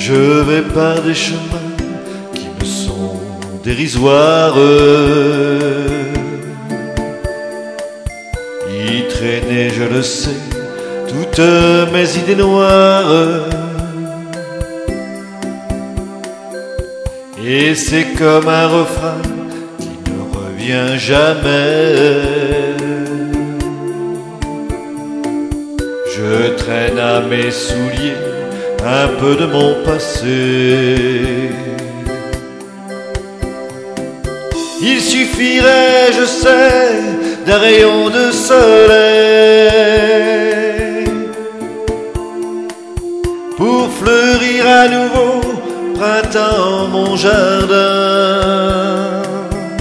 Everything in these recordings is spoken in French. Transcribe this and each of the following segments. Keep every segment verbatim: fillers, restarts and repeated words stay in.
Je vais par des chemins qui me sont dérisoires, y traîner, je le sais, toutes mes idées noires. Et c'est comme un refrain qui ne revient jamais. Je traîne à mes souliers un peu de mon passé. Il suffirait, je sais, d'un rayon de soleil pour fleurir à nouveau printemps mon jardin.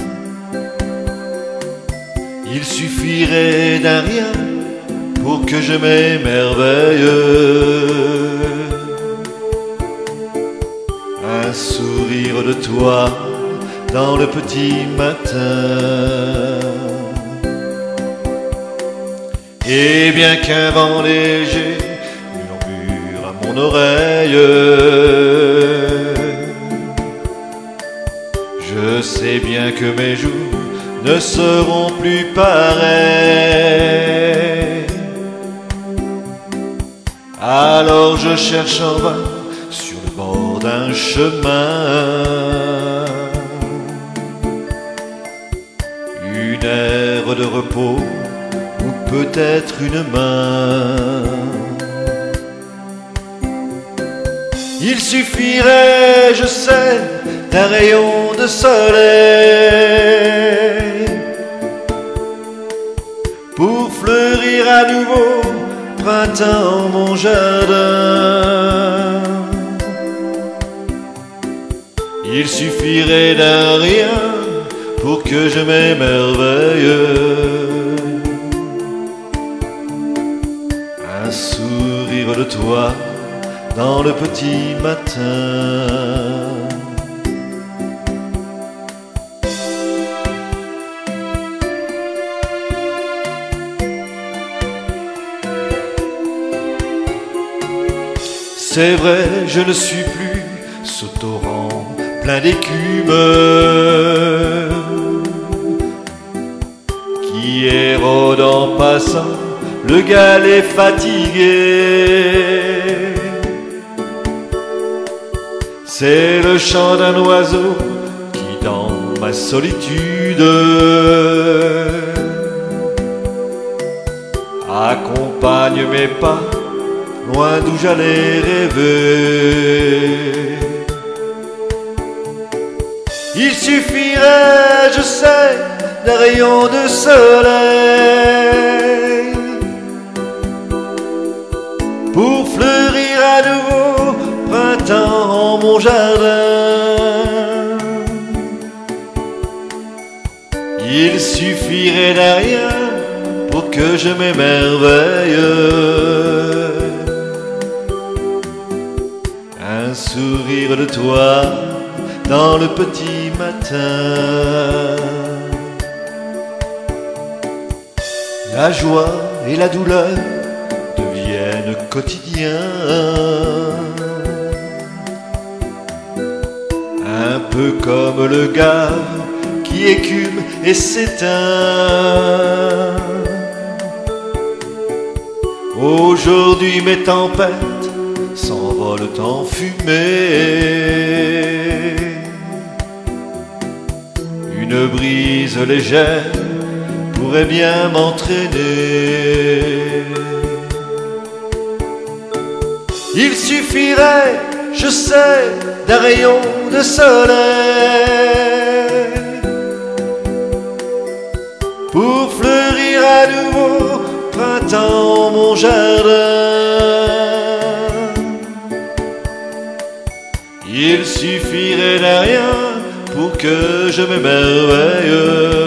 Il suffirait d'un rien pour que je m'émerveille. Un sourire de toi dans le petit matin. Et bien qu'un vent léger murmure à mon oreille, je sais bien que mes jours ne seront plus pareils. Alors je cherche en vain sur le bord d'un chemin une aire de repos ou peut-être une main. Il suffirait, je sais, d'un rayon de soleil pour fleurir à nouveau printemps mon jardin. Il suffirait d'un rien pour que je m'émerveille. Un sourire de toi dans le petit matin. C'est vrai, je ne suis plus ce torrent plein d'écume qui érode en passant le galet fatigué. C'est le chant d'un oiseau qui dans ma solitude accompagne mes pas loin d'où j'allais rêver. Il suffirait, je sais, d'un rayon de soleil pour fleurir à nouveau printemps en mon jardin. Il suffirait d'un rien pour que je m'émerveille. Un sourire de toi dans le petit matin. La joie et la douleur deviennent quotidiens, un peu comme le gaz qui écume et s'éteint. Aujourd'hui mes tempêtes s'envolent en fumée. Une brise légère pourrait bien m'entraîner. Il suffirait, je sais, d'un rayon de soleil pour fleurir à nouveau printemps mon jardin. Il suffirait d'un rien pour que je m'émerveille.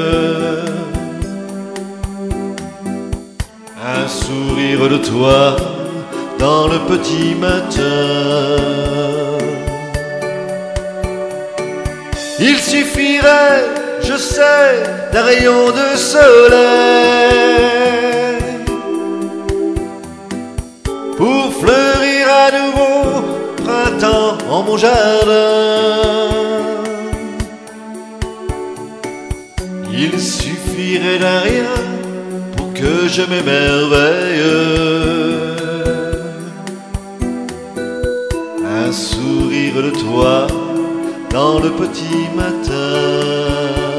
Un sourire de toi dans le petit matin. Il suffirait, je sais, d'un rayon de soleil pour fleurir à nouveau printemps en dans mon jardin. Il suffirait d'un rien pour que je m'émerveille. Un sourire de toi dans le petit matin.